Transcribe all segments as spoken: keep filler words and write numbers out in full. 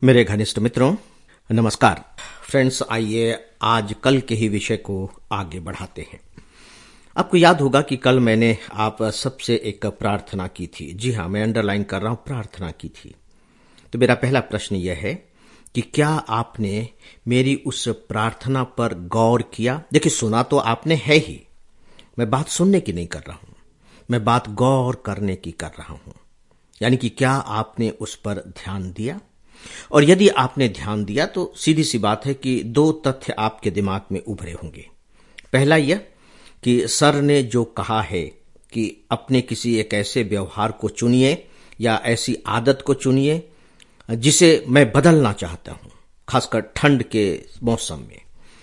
मेरे घनिष्ठ मित्रों, नमस्कार। फ्रेंड्स, आइए आज कल के ही विषय को आगे बढ़ाते हैं। आपको याद होगा कि कल मैंने आप सबसे एक प्रार्थना की थी। जी हाँ, मैं अंडरलाइन कर रहा हूं, प्रार्थना की थी। तो मेरा पहला प्रश्न यह है कि क्या आपने मेरी उस प्रार्थना पर गौर किया? देखिए, सुना तो आपने है ही। मैं बात सुनने की नहीं कर रहा हूं, मैं बात गौर करने की कर रहा हूं। यानी कि क्या आपने उस पर ध्यान दिया? और यदि आपने ध्यान दिया तो सीधी सी बात है कि दो तथ्य आपके दिमाग में उभरे होंगे। पहला यह कि सर ने जो कहा है कि अपने किसी एक ऐसे व्यवहार को चुनिए या ऐसी आदत को चुनिए जिसे मैं बदलना चाहता हूं, खासकर ठंड के मौसम में।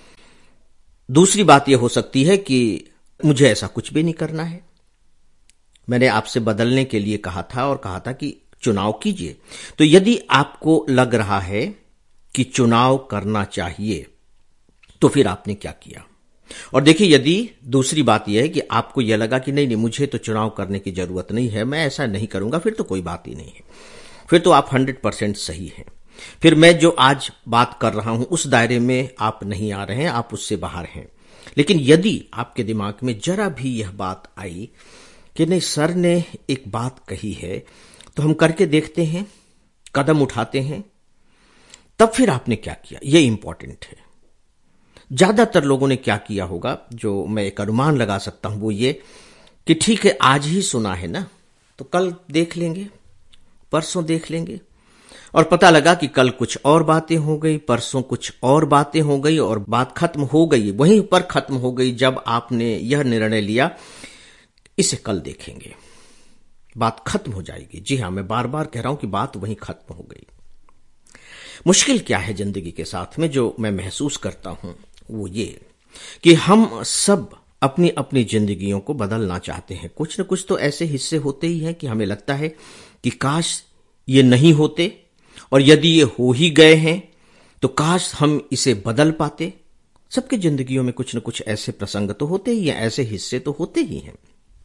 दूसरी बात यह हो सकती है कि मुझे ऐसा कुछ भी नहीं करना है। मैंने आपसे बदलने के लिए कहा था और कहा था कि चुनाव कीजिए। तो यदि आपको लग रहा है कि चुनाव करना चाहिए तो फिर आपने क्या किया? और देखिए, यदि दूसरी बात यह है कि आपको यह लगा कि नहीं नहीं मुझे तो चुनाव करने की जरूरत नहीं है, मैं ऐसा नहीं करूंगा, फिर तो कोई बात ही नहीं है। फिर तो आप हंड्रेड परसेंट सही हैं। फिर मैं जो आज बात कर रहा हूं उस दायरे में आप नहीं आ रहे हैं, आप उससे बाहर हैं। लेकिन यदि आपके दिमाग में जरा भी यह बात आई कि नहीं, सर ने एक बात कही है तो हम करके देखते हैं, कदम उठाते हैं, तब फिर आपने क्या किया? यह इंपॉर्टेंट है। ज्यादातर लोगों ने क्या किया होगा, जो मैं एक अनुमान लगा सकता हूं, वो ये कि ठीक है, आज ही सुना है ना, तो कल देख लेंगे, परसों देख लेंगे। और पता लगा कि कल कुछ और बातें हो गई, परसों कुछ और बातें हो गई और बात खत्म हो गई, वहीं पर खत्म हो गई जब आपने यह निर्णय लिया इसे कल देखेंगे। बात खत्म हो जाएगी। जी हां, मैं बार बार कह रहा हूं कि बात वहीं खत्म हो गई। मुश्किल क्या है जिंदगी के साथ में, जो मैं महसूस करता हूं वो ये कि हम सब अपनी अपनी जिंदगियों को बदलना चाहते हैं। कुछ न कुछ तो ऐसे हिस्से होते ही हैं कि हमें लगता है कि काश ये नहीं होते, और यदि ये हो ही गए हैं तो काश हम इसे बदल पाते। सबकी जिंदगियों में कुछ न कुछ ऐसे प्रसंग तो होते ही हैं, ऐसे हिस्से तो होते ही हैं।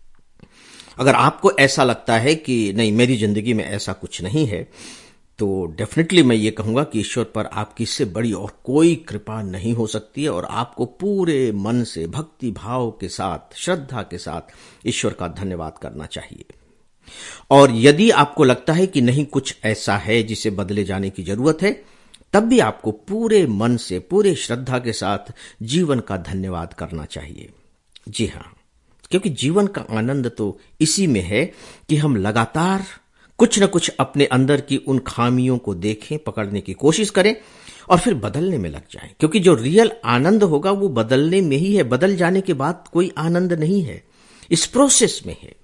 अगर आपको ऐसा लगता है कि नहीं, मेरी जिंदगी में ऐसा कुछ नहीं है, तो डेफिनेटली मैं ये कहूंगा कि ईश्वर पर आपकी इससे बड़ी और कोई कृपा नहीं हो सकती है, और आपको पूरे मन से, भक्ति भाव के साथ, श्रद्धा के साथ ईश्वर का धन्यवाद करना चाहिए। और यदि आपको लगता है कि नहीं, कुछ ऐसा है जिसे बदले जाने की जरूरत है, तब भी आपको पूरे मन से, पूरे श्रद्धा के साथ जीवन का धन्यवाद करना चाहिए। जी हां, क्योंकि जीवन का आनंद तो इसी में है कि हम लगातार कुछ न कुछ अपने अंदर की उन खामियों को देखें, पकड़ने की कोशिश करें और फिर बदलने में लग जाएं। क्योंकि जो रियल आनंद होगा वो बदलने में ही है। बदल जाने के बाद कोई आनंद नहीं है, इस प्रोसेस में है।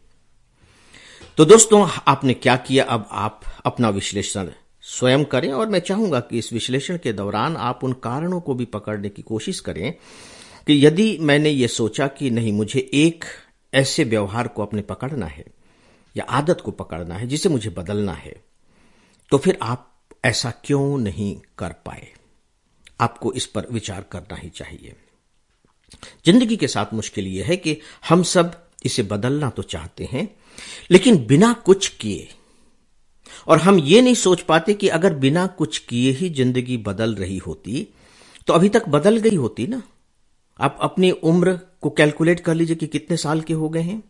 तो दोस्तों, आपने क्या किया? अब आप अपना विश्लेषण स्वयं करें, और मैं चाहूंगा कि इस विश्लेषण के दौरान आप उन कारणों को भी पकड़ने की कोशिश करें कि यदि मैंने ये सोचा कि नहीं, मुझे एक ऐसे व्यवहार को अपने पकड़ना है या आदत को पकड़ना है जिसे मुझे बदलना है, तो फिर आप ऐसा क्यों नहीं कर पाए? आपको इस पर विचार करना ही चाहिए। जिंदगी के साथ मुश्किल यह है कि हम सब इसे बदलना तो चाहते हैं, लेकिन बिना कुछ किए। और हम ये नहीं सोच पाते कि अगर बिना कुछ किए ही जिंदगी बदल रही होती तो अभी तक बदल गई होती ना। आप अपनी उम्र को कैलकुलेट कर लीजिए कि कितने साल के हो गए हैं,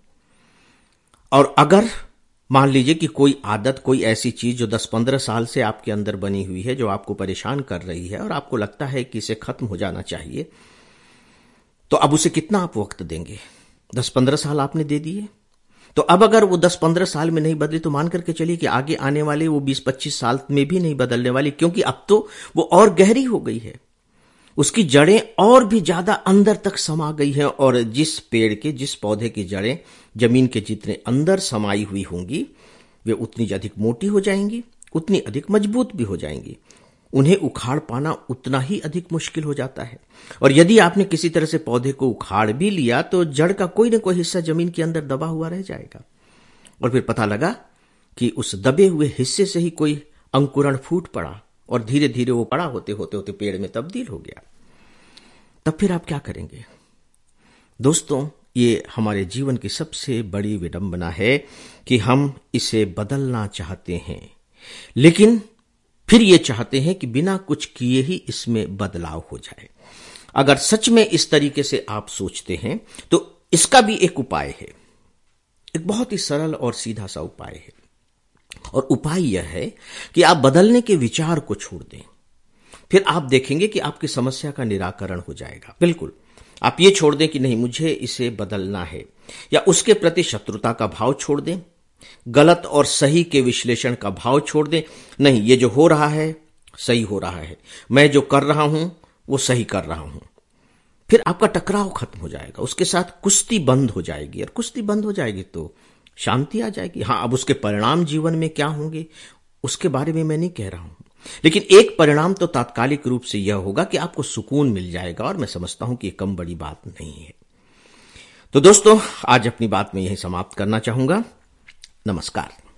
और अगर मान लीजिए कि कोई आदत, कोई ऐसी चीज जो दस पंद्रह साल से आपके अंदर बनी हुई है, जो आपको परेशान कर रही है और आपको लगता है कि इसे खत्म हो जाना चाहिए, तो अब उसे कितना आप वक्त देंगे? दस पंद्रह साल आपने दे दिए। तो अब अगर वो दस पंद्रह साल में नहीं बदली तो मान करके चलिए कि आगे आने वाले वो बीस पच्चीस साल में भी नहीं बदलने वाली, क्योंकि अब तो वो और गहरी हो गई है, उसकी जड़ें और भी ज्यादा अंदर तक समा गई हैं। और जिस पेड़ के, जिस पौधे की जड़ें जमीन के जितने अंदर समाई हुई होंगी, वे उतनी अधिक मोटी हो जाएंगी, उतनी अधिक मजबूत भी हो जाएंगी। उन्हें उखाड़ पाना उतना ही अधिक मुश्किल हो जाता है। और यदि आपने किसी तरह से पौधे को उखाड़ भी लिया तो जड़ का कोई ना कोई हिस्सा जमीन के अंदर दबा हुआ रह जाएगा, और फिर पता लगा कि उस दबे हुए हिस्से से ही कोई अंकुरण फूट पड़ा, और धीरे धीरे वो बड़ा होते होते होते पेड़ में तब्दील हो गया। तब फिर आप क्या करेंगे? दोस्तों, ये हमारे जीवन की सबसे बड़ी विडंबना है कि हम इसे बदलना चाहते हैं, लेकिन फिर ये चाहते हैं कि बिना कुछ किए ही इसमें बदलाव हो जाए। अगर सच में इस तरीके से आप सोचते हैं तो इसका भी एक उपाय है, एक बहुत ही सरल और सीधा सा उपाय है। और उपाय यह है कि आप बदलने के विचार को छोड़ दें। फिर आप देखेंगे कि आपकी समस्या का निराकरण हो जाएगा। बिल्कुल, आप ये छोड़ दें कि नहीं मुझे इसे बदलना है, या उसके प्रति शत्रुता का भाव छोड़ दें, गलत और सही के विश्लेषण का भाव छोड़ दें। नहीं, ये जो हो रहा है सही हो रहा है, मैं जो कर रहा हूं वो सही कर रहा हूं। फिर आपका टकराव खत्म हो जाएगा, उसके साथ कुश्ती बंद हो जाएगी, और कुश्ती बंद हो जाएगी तो शांति आ जाएगी। हां, अब उसके परिणाम जीवन में क्या होंगे उसके बारे में मैं नहीं कह रहा हूं, लेकिन एक परिणाम तो तात्कालिक रूप से यह होगा कि आपको सुकून मिल जाएगा, और मैं समझता हूं कि यह कम बड़ी बात नहीं है। तो दोस्तों, आज अपनी बात में यही समाप्त करना चाहूंगा। नमस्कार।